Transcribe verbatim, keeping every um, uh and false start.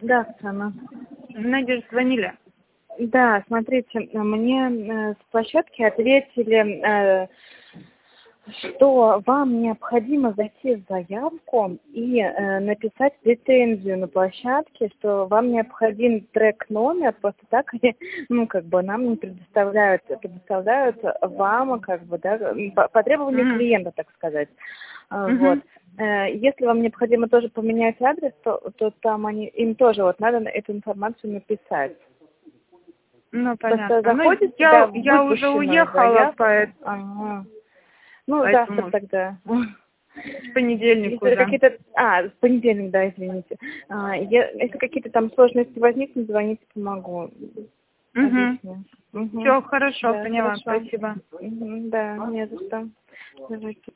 Да, Оксана. Надежда, звонили. Да, смотрите, мне э, с площадки ответили, э, что вам необходимо зайти в заявку и э, написать претензию на площадке, что вам необходим трек-номер, просто так они, ну, как бы нам не предоставляют, предоставляют вам, как бы, да, по, по требованию Mm. клиента, так сказать. А, Мгм. Вот. Э, Если вам необходимо тоже поменять адрес, то, то там они, им тоже вот надо эту информацию написать. Ну, Просто понятно. Ну, заходите, да, я, в я уже выпущенную уехала, заявку. поэт- Ага. Ну, завтра поэтому тогда. в понедельник Если уже. какие-то... А, в понедельник, да, извините. А, я- Если какие-то там сложности возникнут, звоните, помогу. Угу. Объясню. Угу. Все, хорошо, Да, поняла, хорошо. спасибо. Мгм, да, не за что. Давайте.